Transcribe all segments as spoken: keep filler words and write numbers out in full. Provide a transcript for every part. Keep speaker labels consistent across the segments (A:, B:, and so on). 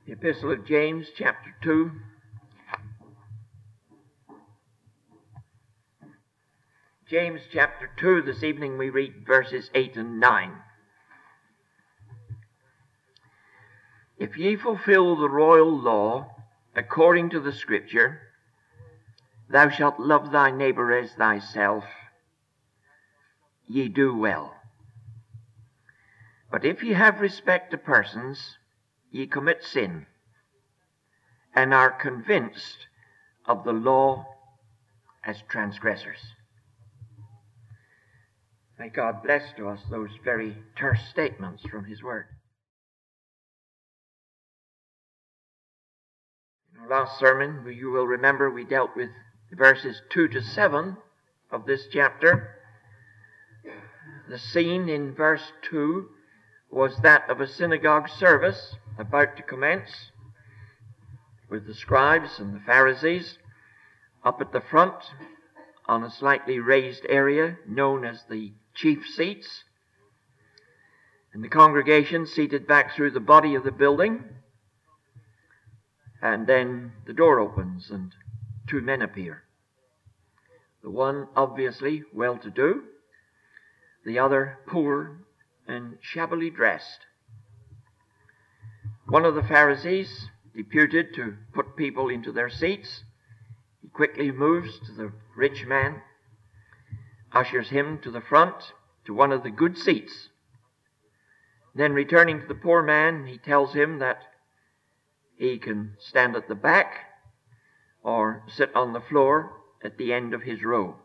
A: The Epistle of James, chapter two. James chapter two, this evening we read verses eight and nine. If ye fulfill the royal law according to the Scripture, thou shalt love thy neighbor as thyself, ye do well. But if ye have respect to persons, ye commit sin, and are convinced of the law as transgressors. May God bless to us those very terse statements from His Word. In our last sermon, you will remember we dealt with verses two to seven of this chapter. The scene in verse two was that of a synagogue service about to commence, with the scribes and the Pharisees up at the front on a slightly raised area known as the chief seats, and the congregation seated back through the body of the building. And then the door opens and two men appear. The one obviously well-to-do, the other poor and shabbily dressed. One of the Pharisees, deputed to put people into their seats, he quickly moves to the rich man, ushers him to the front, to one of the good seats. Then returning to the poor man, he tells him that he can stand at the back or sit on the floor at the end of his row.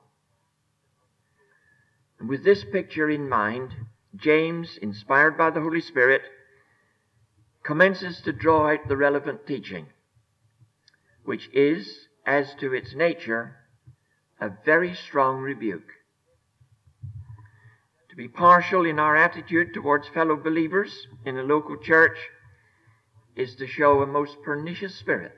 A: And with this picture in mind, James, inspired by the Holy Spirit, commences to draw out the relevant teaching, which is, as to its nature, a very strong rebuke. To be partial in our attitude towards fellow believers in a local church is to show a most pernicious spirit.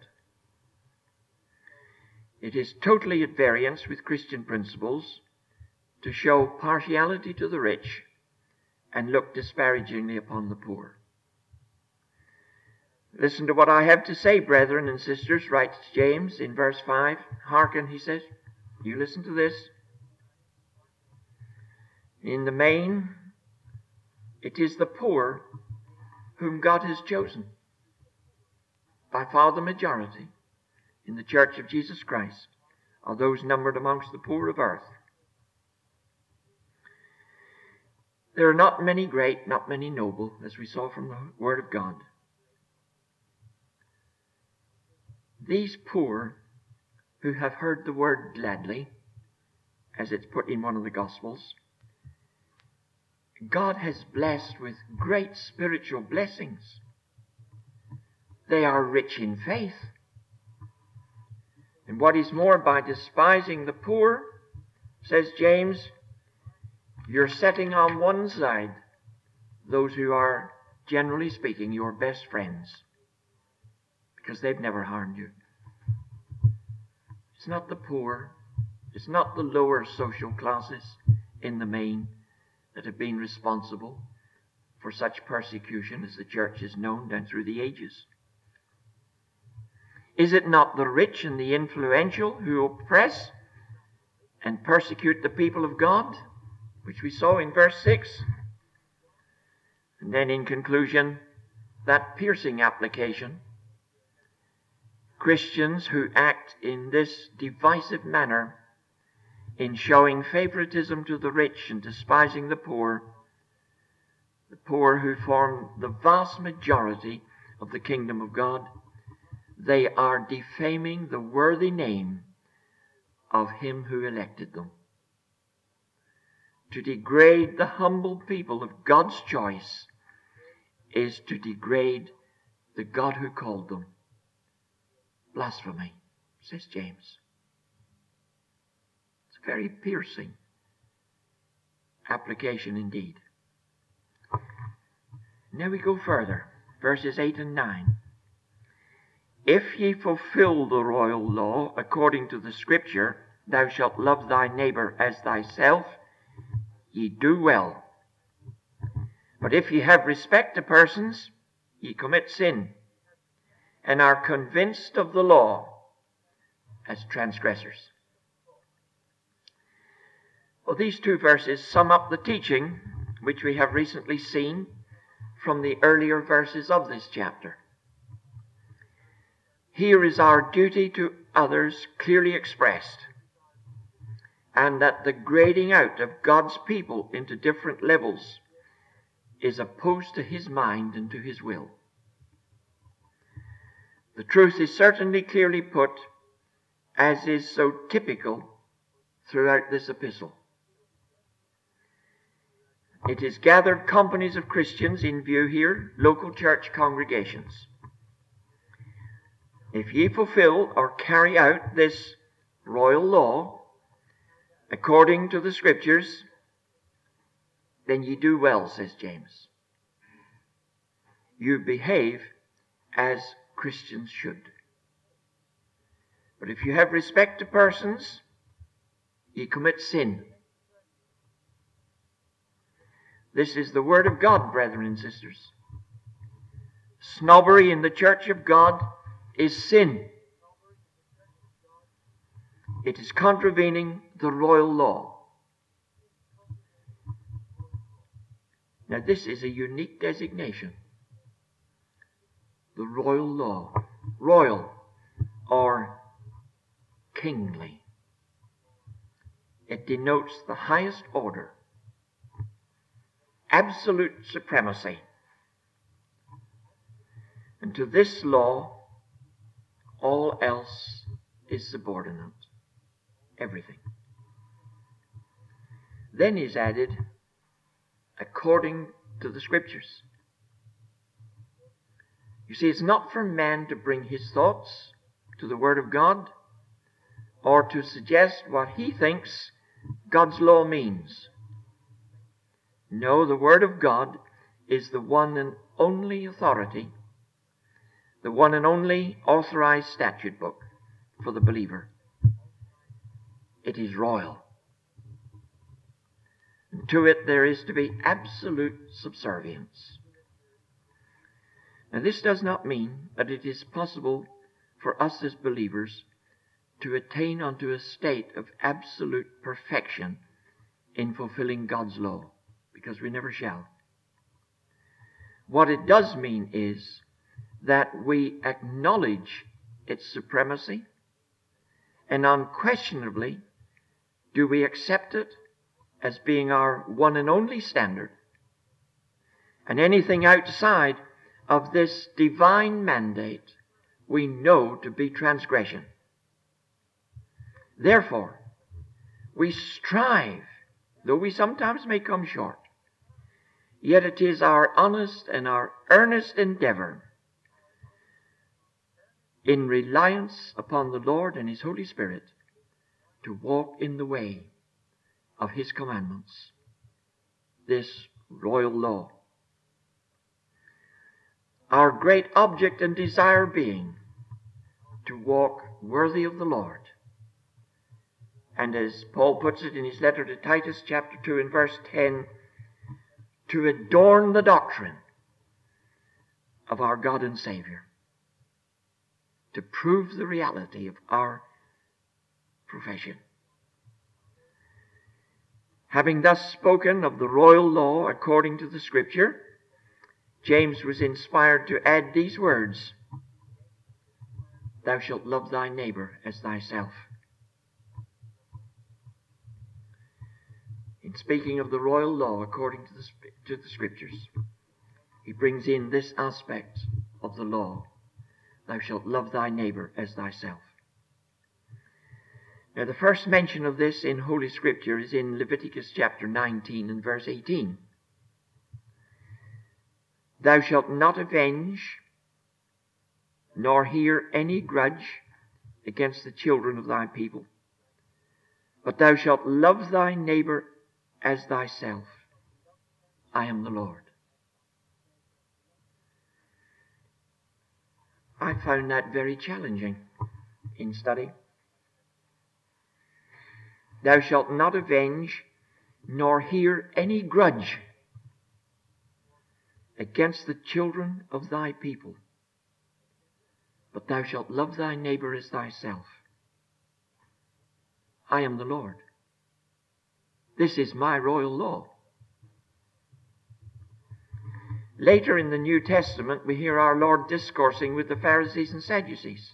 A: It is totally at variance with Christian principles to show partiality to the rich and look disparagingly upon the poor. Listen to what I have to say, brethren and sisters, writes James in verse five. Hearken, he says. You listen to this. In the main, it is the poor whom God has chosen, by far the majority in the church of Jesus Christ are those numbered amongst the poor of earth. There are not many great, not many noble, as we saw from the Word of God. These poor who have heard the word gladly, as it's put in one of the Gospels, God has blessed with great spiritual blessings. They are rich in faith. And what is more, by despising the poor, says James, you're setting on one side those who are, generally speaking, your best friends, because they've never harmed you. It's not the poor, it's not the lower social classes in the main that have been responsible for such persecution as the church has known down through the ages. Is it not the rich and the influential who oppress and persecute the people of God, which we saw in verse six? And then in conclusion, that piercing application. Christians who act in this divisive manner, in showing favoritism to the rich and despising the poor, the poor who form the vast majority of the kingdom of God, they are defaming the worthy name of Him who elected them. To degrade the humble people of God's choice is to degrade the God who called them. Blasphemy, says James. It's a very piercing application indeed. Now we go further, verses eight and nine. If ye fulfill the royal law according to the Scripture, thou shalt love thy neighbor as thyself, ye do well. But if ye have respect to persons, ye commit sin, and are convinced of the law as transgressors. Well, these two verses sum up the teaching which we have recently seen from the earlier verses of this chapter. Here is our duty to others clearly expressed, and that the grading out of God's people into different levels is opposed to his mind and to his will. The truth is certainly clearly put, as is so typical throughout this epistle. It is gathered companies of Christians in view here, local church congregations. If ye fulfill or carry out this royal law according to the Scriptures, then ye do well, says James. You behave as Christians should. But if you have respect to persons, ye commit sin. This is the word of God, brethren and sisters. Snobbery in the church of God is sin. It is contravening the royal law. Now, this is a unique designation. The royal law. Royal or kingly. It denotes the highest order. Absolute supremacy. And to this law, all else is subordinate. Everything. Then is added, according to the Scriptures. You see, it's not for man to bring his thoughts to the Word of God or to suggest what he thinks God's law means. No, the Word of God is the one and only authority, the one and only authorized statute book for the believer. It is royal. And to it there is to be absolute subservience. Now, this does not mean that it is possible for us as believers to attain unto a state of absolute perfection in fulfilling God's law, because we never shall. What it does mean is that we acknowledge its supremacy, and unquestionably do we accept it as being our one and only standard. And anything outside of this divine mandate we know to be transgression. Therefore, we strive, though we sometimes may come short, yet it is our honest and our earnest endeavor in reliance upon the Lord and His Holy Spirit to walk in the way of His commandments, this royal law. Our great object and desire being to walk worthy of the Lord. And as Paul puts it in his letter to Titus chapter two and verse ten, to adorn the doctrine of our God and Savior, to prove the reality of our profession. Having thus spoken of the royal law according to the Scripture, James was inspired to add these words, "Thou shalt love thy neighbor as thyself." In speaking of the royal law according to the, to the Scriptures, he brings in this aspect of the law. Thou shalt love thy neighbor as thyself. Now, the first mention of this in Holy Scripture is in Leviticus chapter nineteen and verse eighteen. Thou shalt not avenge, nor hear any grudge against the children of thy people, but thou shalt love thy neighbor as thyself. I am the Lord. I found that very challenging in study. Thou shalt not avenge, nor hear any grudge against the children of thy people. but thou shalt love thy neighbor as thyself. I am the Lord. This is my royal law. Later in the New Testament, we hear our Lord discoursing with the Pharisees and Sadducees.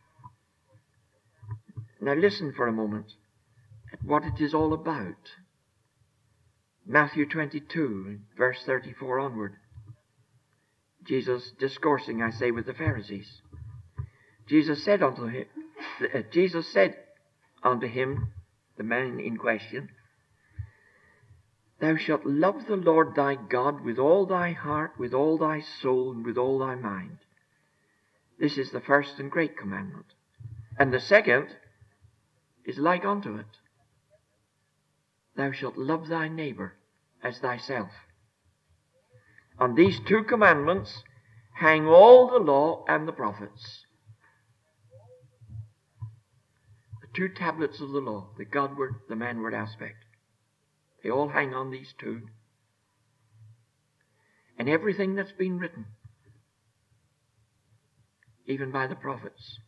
A: Now listen for a moment at what it is all about. Matthew twenty-two, verse thirty-four onward. Jesus discoursing, I say, with the Pharisees. Jesus said unto him, uh, Jesus said unto him, the man in question, Thou shalt love the Lord thy God with all thy heart, with all thy soul, and with all thy mind. This is the first and great commandment. And the second is like unto it. Thou shalt love thy neighbor as thyself. On these two commandments hang all the law and the prophets. The two tablets of the law, the Godward, the manward aspect. They all hang on these two. And everything that's been written, even by the prophets.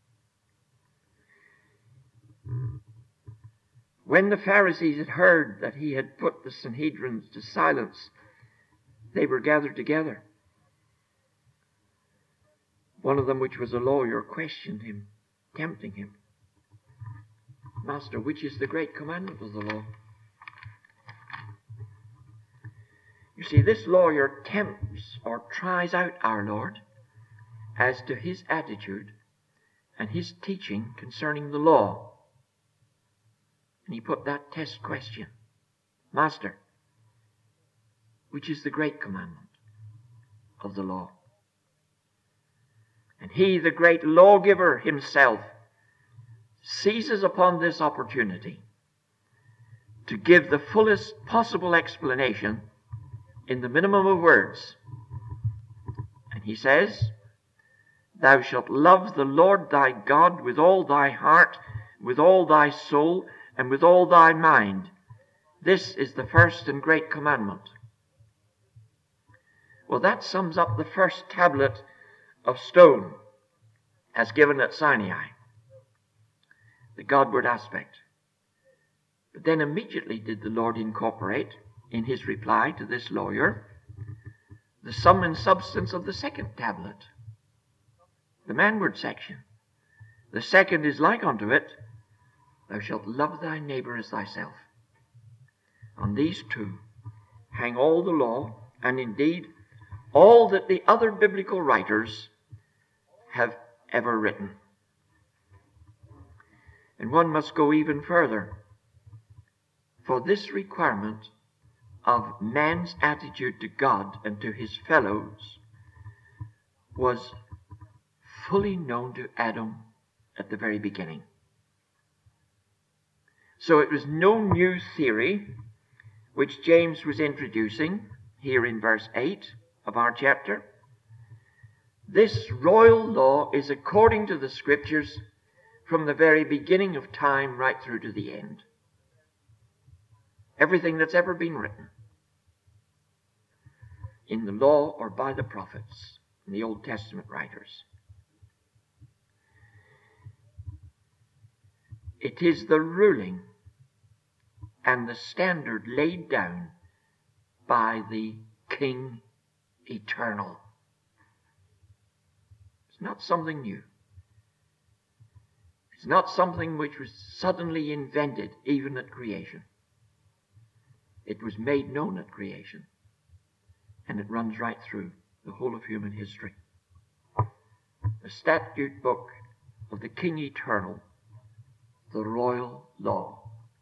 A: When the Pharisees had heard that he had put the Sanhedrin to silence, they were gathered together. One of them, which was a lawyer, questioned him, tempting him. Master, which is the great commandment of the law? You see, this lawyer tempts or tries out our Lord as to his attitude and his teaching concerning the law. And he put that test question. Master, which is the great commandment of the law? And he, the great lawgiver himself, seizes upon this opportunity to give the fullest possible explanation in the minimum of words. And he says, Thou shalt love the Lord thy God with all thy heart, with all thy soul, and with all thy mind. This is the first and great commandment. Well, that sums up the first tablet of stone as given at Sinai, the Godward aspect. But then immediately did the Lord incorporate, in his reply to this lawyer, the sum and substance of the second tablet, the manward section. The second is like unto it, Thou shalt love thy neighbor as thyself. On these two hang all the law, and indeed all that the other biblical writers have ever written. And one must go even further. For this requirement of man's attitude to God and to his fellows was fully known to Adam at the very beginning. So it was no new theory which James was introducing here in verse eight of our chapter. This royal law is according to the Scriptures from the very beginning of time right through to the end. Everything that's ever been written in the law or by the prophets, in the Old Testament writers. It is the ruling and the standard laid down by the King Eternal. It's not something new. It's not something which was suddenly invented even at creation. It was made known at creation, and it runs right through the whole of human history. The statute book of the King Eternal, the royal law.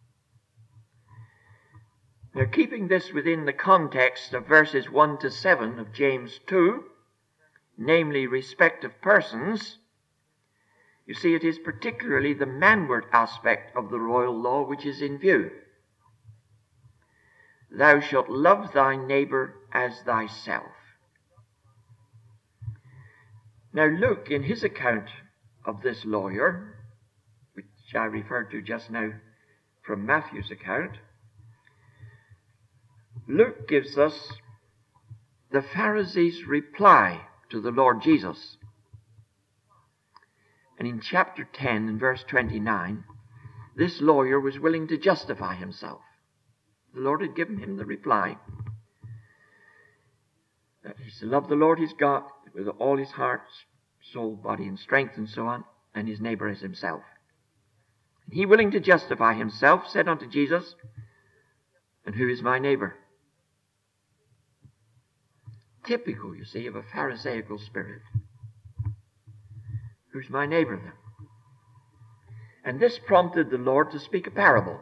A: Now, keeping this within the context of verses one to seven of James two, namely respect of persons, you see, it is particularly the manward aspect of the royal law which is in view. Thou shalt love thy neighbor as thyself. Now, Luke, in his account of this lawyer, which I referred to just now from Matthew's account, Luke gives us the Pharisees' reply to the Lord Jesus. And in chapter ten and verse twenty-nine, this lawyer was willing to justify himself. The Lord had given him the reply that he's to love the Lord his God with all his heart, soul, body, and strength, and so on, and his neighbor as himself. And he, willing to justify himself, said unto Jesus, "And who is my neighbor?" Typical, you see, of a Pharisaical spirit. Who's my neighbor then? And this prompted the Lord to speak a parable.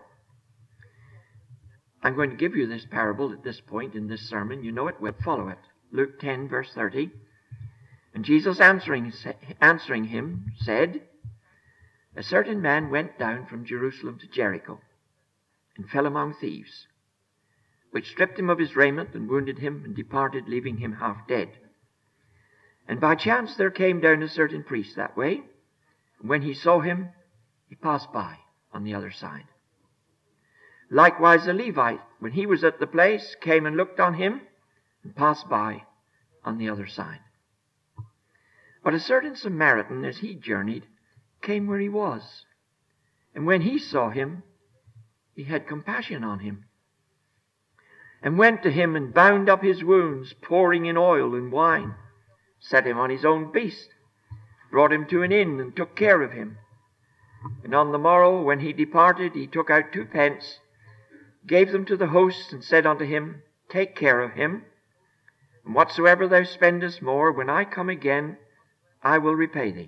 A: I'm going to give you this parable at this point in this sermon. You know it, we'll follow it. Luke ten, verse thirty. And Jesus answering, answering him said, "A certain man went down from Jerusalem to Jericho, and fell among thieves, which stripped him of his raiment, and wounded him, and departed, leaving him half dead. And by chance there came down a certain priest that way, and when he saw him, he passed by on the other side. Likewise a Levite, when he was at the place, came and looked on him, and passed by on the other side. But a certain Samaritan, as he journeyed, came where he was, and when he saw him, he had compassion on him, and went to him and bound up his wounds, pouring in oil and wine, set him on his own beast, brought him to an inn, and took care of him. And on the morrow, when he departed, he took out two pence, gave them to the host, and said unto him, Take care of him, and whatsoever thou spendest more, when I come again, I will repay thee.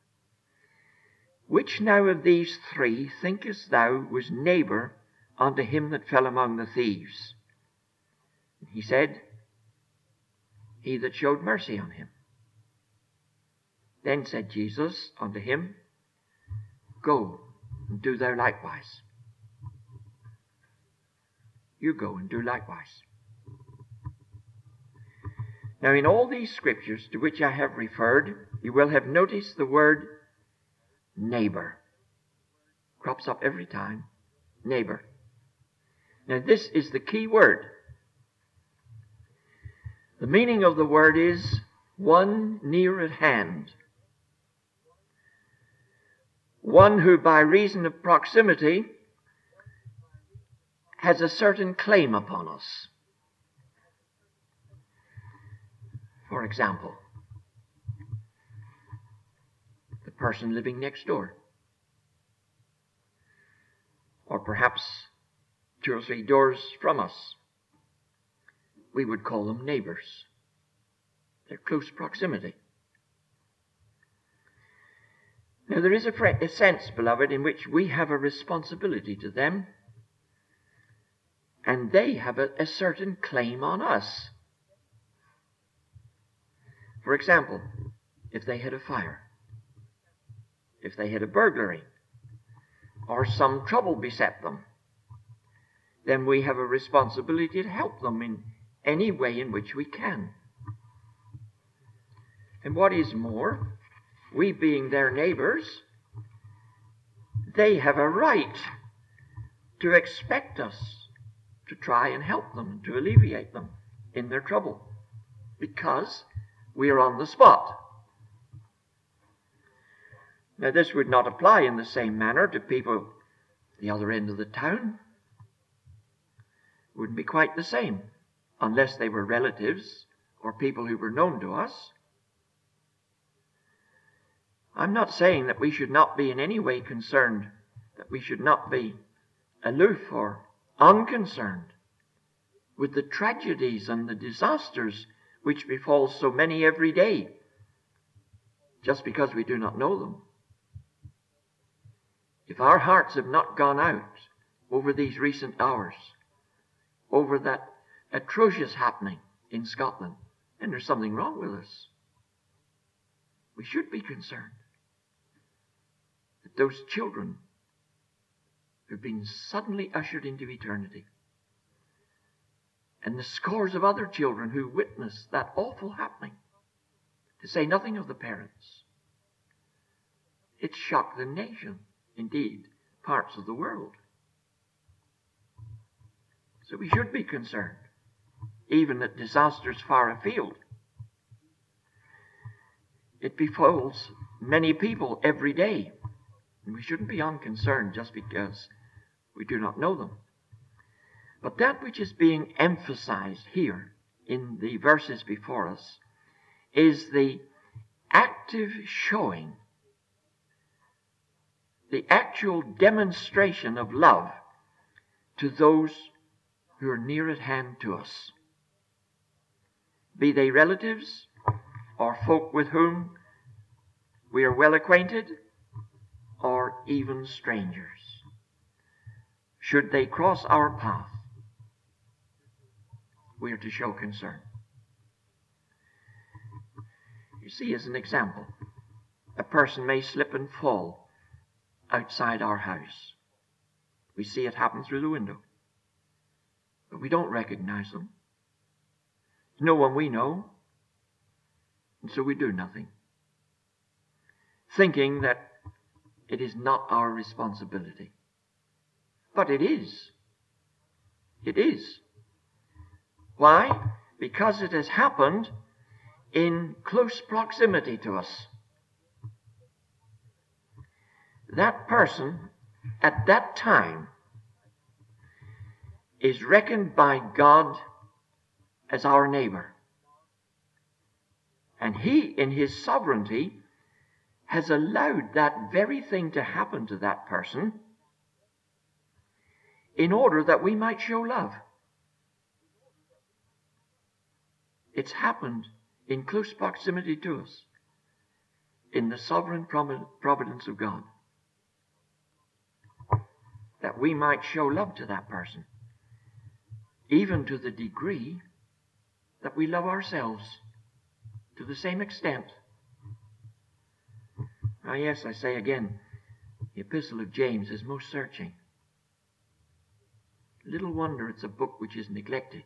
A: Which now of these three thinkest thou was neighbor unto him that fell among the thieves? And he said, He that showed mercy on him. Then said Jesus unto him, Go and do thou likewise. You go and do likewise. Now in all these scriptures to which I have referred, you will have noticed the word neighbor. Crops up every time. Neighbor. Now this is the key word. The meaning of the word is one near at hand. One who by reason of proximity has a certain claim upon us. For example, the person living next door. Or perhaps two or three doors from us. We would call them neighbors. They're close proximity. Now there is a, fre- a sense, beloved, in which we have a responsibility to them, and they have a, a certain claim on us. For example, if they had a fire, if they had a burglary, or some trouble beset them, then we have a responsibility to help them in any way in which we can. And what is more, we being their neighbors, they have a right to expect us to try and help them, to alleviate them in their trouble, because we are on the spot. Now this would not apply in the same manner to people at the other end of the town. It wouldn't be quite the same, unless they were relatives or people who were known to us. I'm not saying that we should not be in any way concerned, that we should not be aloof or unconcerned with the tragedies and the disasters which befall so many every day, just because we do not know them. If our hearts have not gone out over these recent hours, over that atrocious happening in Scotland, then there's something wrong with us. We should be concerned that those children who've been suddenly ushered into eternity, and the scores of other children who witnessed that awful happening, to say nothing of the parents, it shocked the nation, indeed, parts of the world. So we should be concerned, even at disasters far afield. It befalls many people every day. And we shouldn't be unconcerned just because we do not know them. But that which is being emphasized here in the verses before us is the active showing, the actual demonstration of love to those who are near at hand to us, be they relatives or folk with whom we are well acquainted, or even strangers. Should they cross our path, we are to show concern. You see, as an example, a person may slip and fall outside our house. We see it happen through the window, but we don't recognize them. No one we know, and so we do nothing, thinking that it is not our responsibility. But it is. It is. Why? Because it has happened in close proximity to us. That person at that time is reckoned by God as our neighbor. And He, in His sovereignty, has allowed that very thing to happen to that person in order that we might show love. It's happened in close proximity to us, in the sovereign providence of God, that we might show love to that person, even to the degree that we love ourselves to the same extent. Ah, yes, I say again, the Epistle of James is most searching. Little wonder it's a book which is neglected.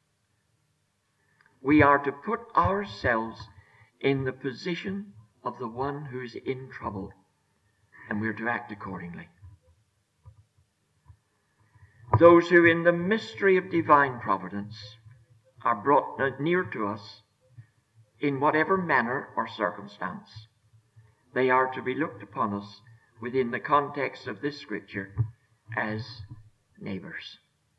A: We are to put ourselves in the position of the one who is in trouble, and we are to act accordingly. Those who in the mystery of divine providence are brought near to us in whatever manner or circumstance, they are to be looked upon us within the context of this scripture as neighbors.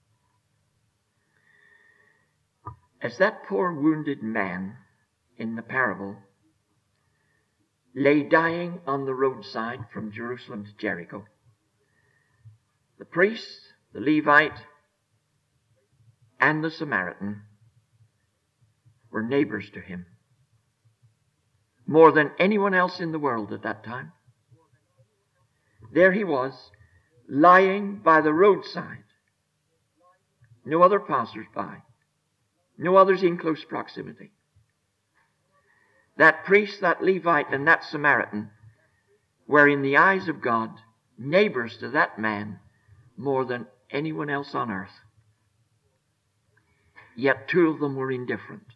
A: As that poor wounded man in the parable lay dying on the roadside from Jerusalem to Jericho, the priest, the Levite, and the Samaritan were neighbors to him, more than anyone else in the world at that time. There he was, lying by the roadside. No other passers-by. No others in close proximity. That priest, that Levite, and that Samaritan were in the eyes of God neighbors to that man more than anyone else on earth. Yet two of them were indifferent.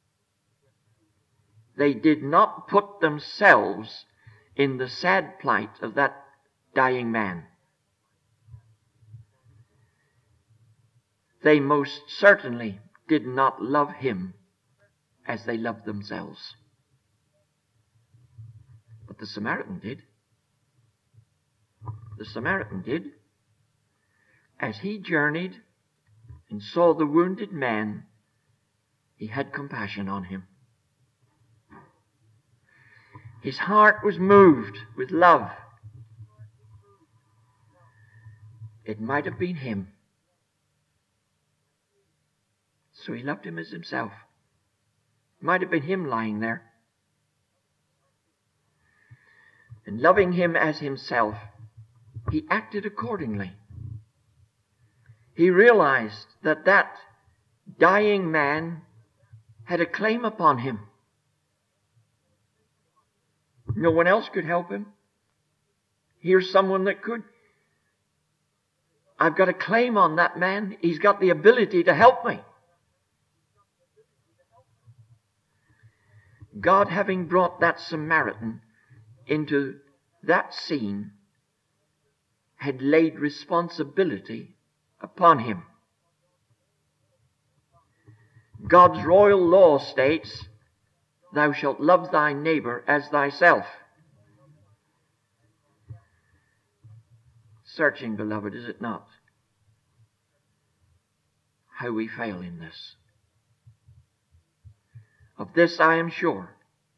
A: They did not put themselves in the sad plight of that dying man. They most certainly did not love him as they loved themselves. But the Samaritan did. The Samaritan did. As he journeyed and saw the wounded man, he had compassion on him. His heart was moved with love. It might have been him. So he loved him as himself. It might have been him lying there. And loving him as himself, he acted accordingly. He realized that that dying man had a claim upon him. No one else could help him. Here's someone that could. I've got a claim on that man. He's got the ability to help me. God, having brought that Samaritan into that scene, had laid responsibility upon him. God's royal law states, "Thou shalt love thy neighbor as thyself." searching, beloved, is it not? How we fail in this. Of this I am sure.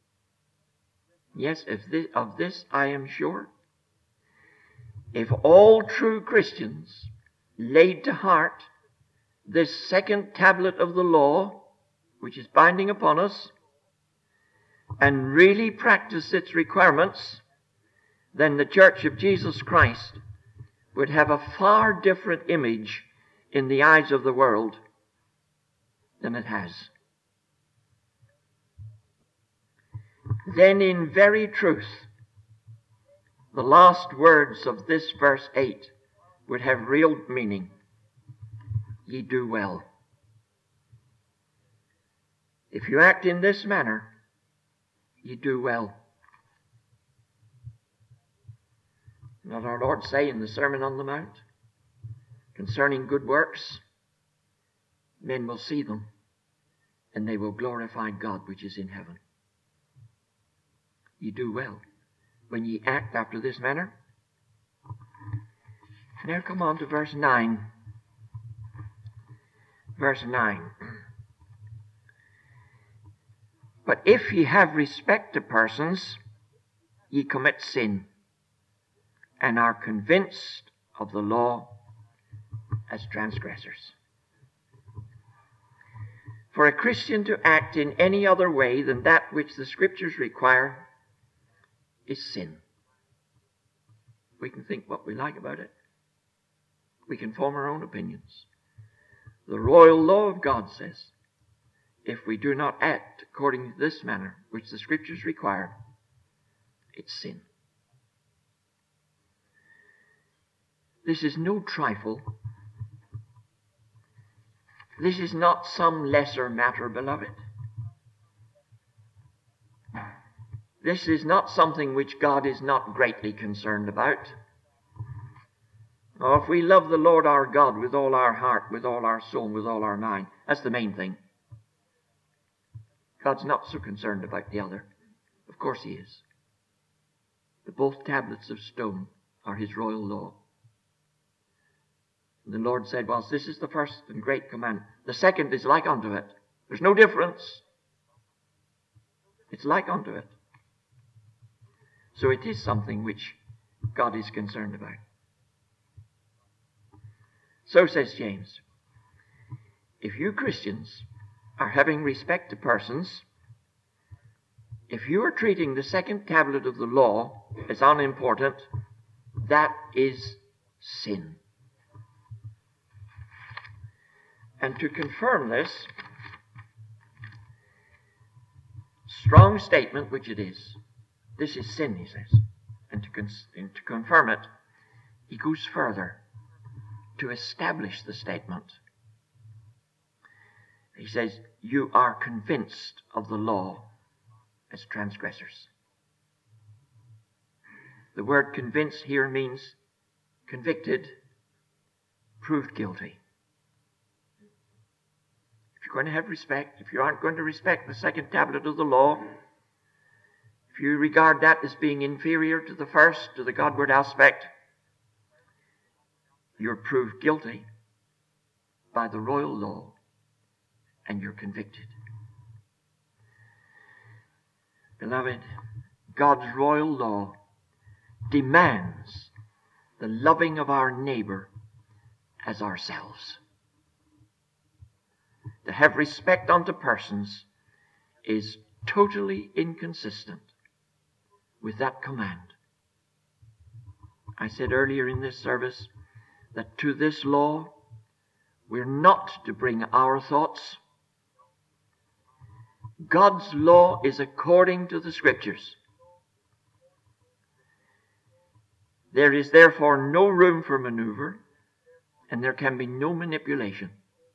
A: Yes, if this, of this I am sure. If all true Christians laid to heart this second tablet of the law, which is binding upon us, and really practice its requirements, then the Church of Jesus Christ would have a far different image in the eyes of the world than it has. Then in very truth, the last words of this verse eight would have real meaning. Ye do well. If you act in this manner, ye do well. Not our Lord say in the Sermon on the Mount, concerning good works, men will see them, and they will glorify God which is in heaven. Ye do well when ye act after this manner. Now come on to verse nine. Verse nine. But if ye have respect to persons, ye commit sin, and are convinced of the law as transgressors. For a Christian to act in any other way than that which the Scriptures require is sin. We can think what we like about it. We can form our own opinions. The royal law of God says, if we do not act according to this manner which the Scriptures require, it's sin. This is no trifle. This is not some lesser matter, beloved. This is not something which God is not greatly concerned about. Oh, if we love the Lord our God with all our heart, with all our soul, with all our mind, that's the main thing. God's not so concerned about the other. Of course He is. But both tablets of stone are His royal law. And the Lord said, well, this is the first and great commandment. The second is like unto it. There's no difference. It's like unto it. So it is something which God is concerned about. So says James, if you Christians are having respect to persons, if you are treating the second tablet of the law as unimportant, that is sin. And to confirm this strong statement, which it is, this is sin, he says. And to, con- and to confirm it, he goes further to establish the statement. He says, you are convinced of the law as transgressors. The word convinced here means convicted, proved guilty. If you're going to have respect, if you aren't going to respect the second tablet of the law, if you regard that as being inferior to the first, to the Godward aspect, you're proved guilty by the royal law and you're convicted. Beloved, God's royal law demands the loving of our neighbor as ourselves. To have respect unto persons is totally inconsistent with that command. I said earlier in this service that to this law we're not to bring our thoughts. God's law is according to the Scriptures. There is therefore no room for maneuver, and there can be no manipulation.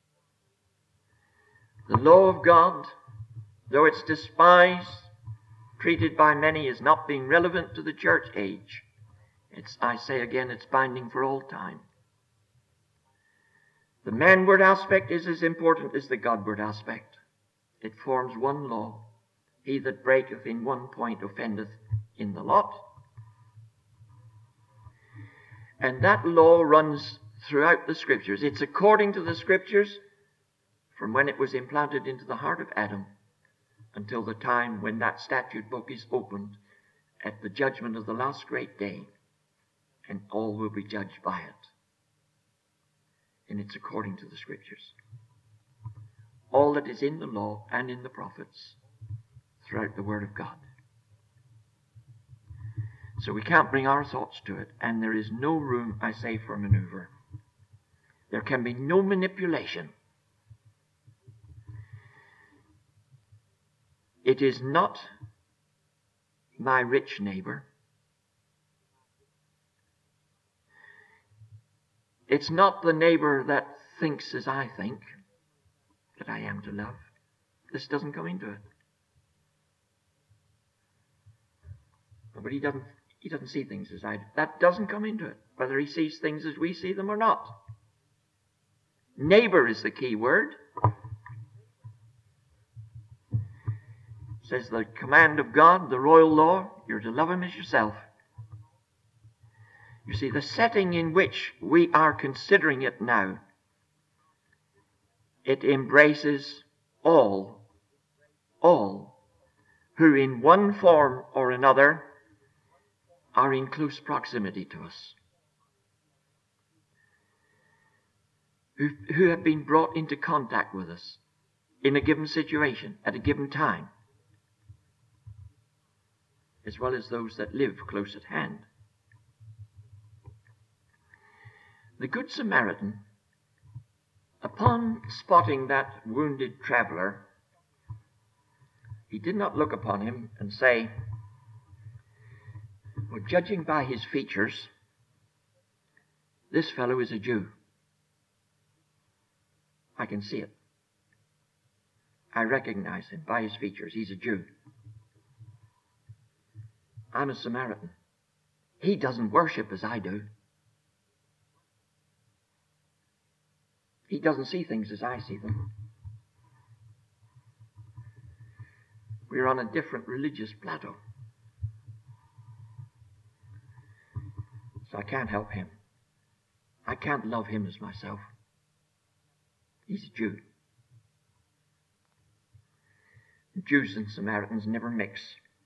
A: The law of God, though it's despised, treated by many as not being relevant to the church age, it's, I say again, it's binding for all time. The manward aspect is as important as the Godward aspect. It forms one law. He that breaketh in one point offendeth in the lot. And that law runs throughout the Scriptures. It's according to the Scriptures from when it was implanted into the heart of Adam until the time when that statute book is opened at the judgment of the last great day, and all will be judged by it. And it's according to the Scriptures. All that is in the law and in the prophets throughout the Word of God. So we can't bring our thoughts to it, and there is no room, I say, for maneuver. There can be no manipulation. It is not my rich neighbor. It's not the neighbor that thinks as I think that I am to love. This doesn't come into it. But he doesn't, he doesn't see things as I do. That doesn't come into it, whether he sees things as we see them or not. Neighbor is the key word. It says the command of God, the royal law, you're to love him as yourself. You see, the setting in which we are considering it now, it embraces all, all who in one form or another are in close proximity to us, who, who have been brought into contact with us in a given situation at a given time, as well as those that live close at hand. The Good Samaritan, upon spotting that wounded traveler, he did not look upon him and say, well, judging by his features, this fellow is a Jew. I can see it. I recognize him by his features. He's a Jew. I'm a Samaritan. He doesn't worship as I do. He doesn't see things as I see them. We're on a different religious plateau. So I can't help him. I can't love him as myself. He's a Jew. Jews and Samaritans never mix.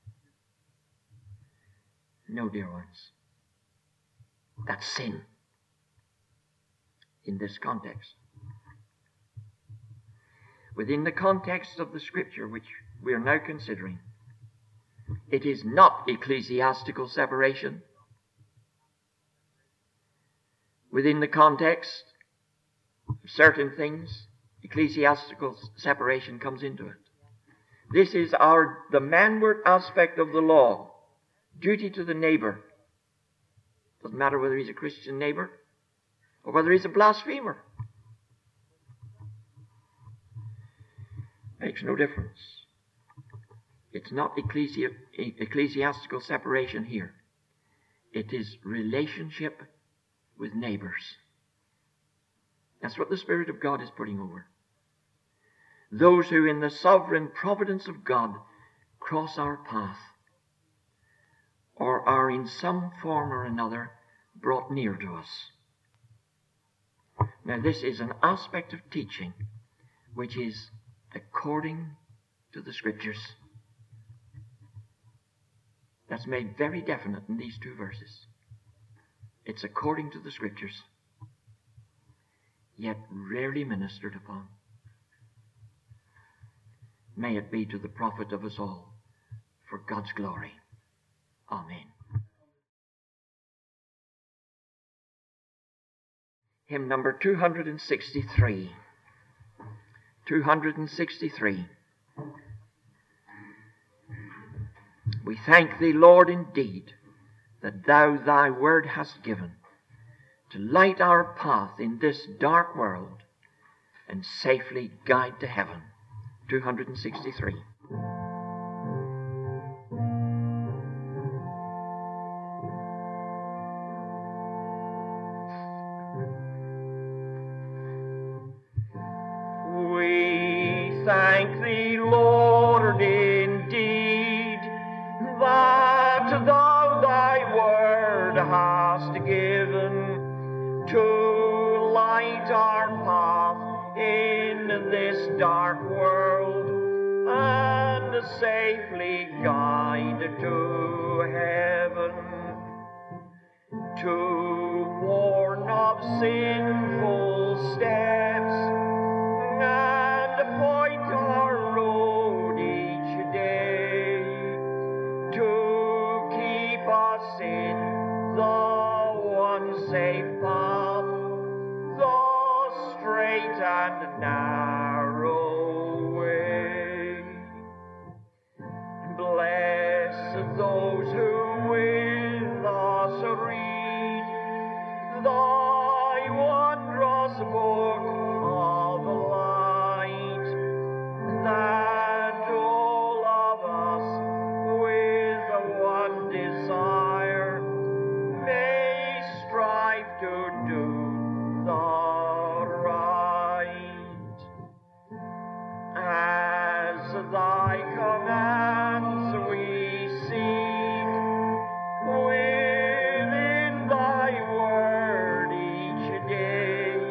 A: No, dear ones. That's sin in this context. Within the context of the Scripture which we are now considering, it is not ecclesiastical separation. Within the context of certain things, ecclesiastical separation comes into it. This is our the manward aspect of the law. Duty to the neighbor. Doesn't matter whether he's a Christian neighbor or whether he's a blasphemer. Makes no difference. It's not ecclesi- ecclesiastical separation here. It is relationship with neighbors. That's what the Spirit of God is putting over. Those who in the sovereign providence of God cross our path or are in some form or another brought near to us. Now this is an aspect of teaching which is according to the Scriptures. That's made very definite in these two verses. It's according to the Scriptures, yet rarely ministered upon. May it be to the profit of us all, for God's glory. Amen. Hymn number two hundred sixty-three. two hundred sixty-three. We thank thee, Lord, indeed, that thou thy word hast given to light our path in this dark world and safely guide to heaven. two hundred sixty-three. We thank thee, Lord, indeed, that thou thy word hast given to light our path in this dark world, and safely guide to heaven, to warn of sinful steps, and point our road each day, to keep us in the one safe path, the straight and narrow way. Bless those who with us read thy wondrous book of light, that all of us with one desire may strive to do the right. As thy commands we seek within thy word each day,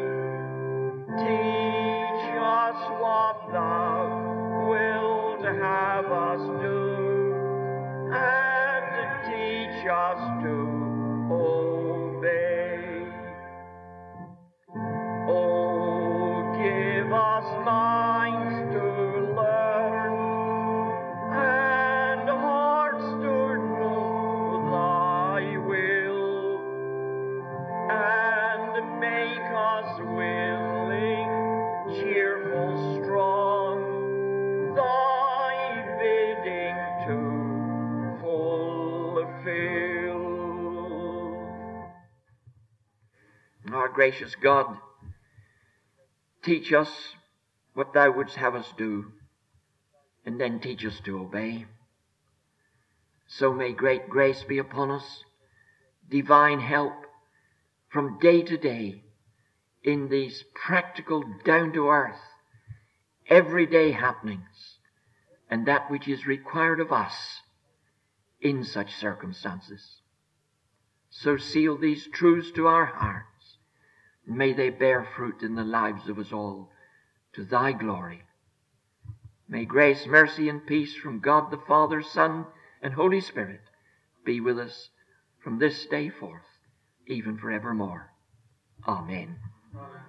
A: teach us what thou wilt have us do, and teach us to obey. Oh, give us minds to learn, and hearts to know thy will, and make us willing, cheerful, strong, thy bidding to fulfill. Our gracious God, teach us what thou wouldst have us do, and then teach us to obey. So may great grace be upon us, divine help from day to day in these practical, down-to-earth, everyday happenings, and that which is required of us in such circumstances. So seal these truths to our hearts. May they bear fruit in the lives of us all, to thy glory. May grace, mercy, and peace from God the Father, Son, and Holy Spirit be with us from this day forth, even forevermore. Amen. Amen.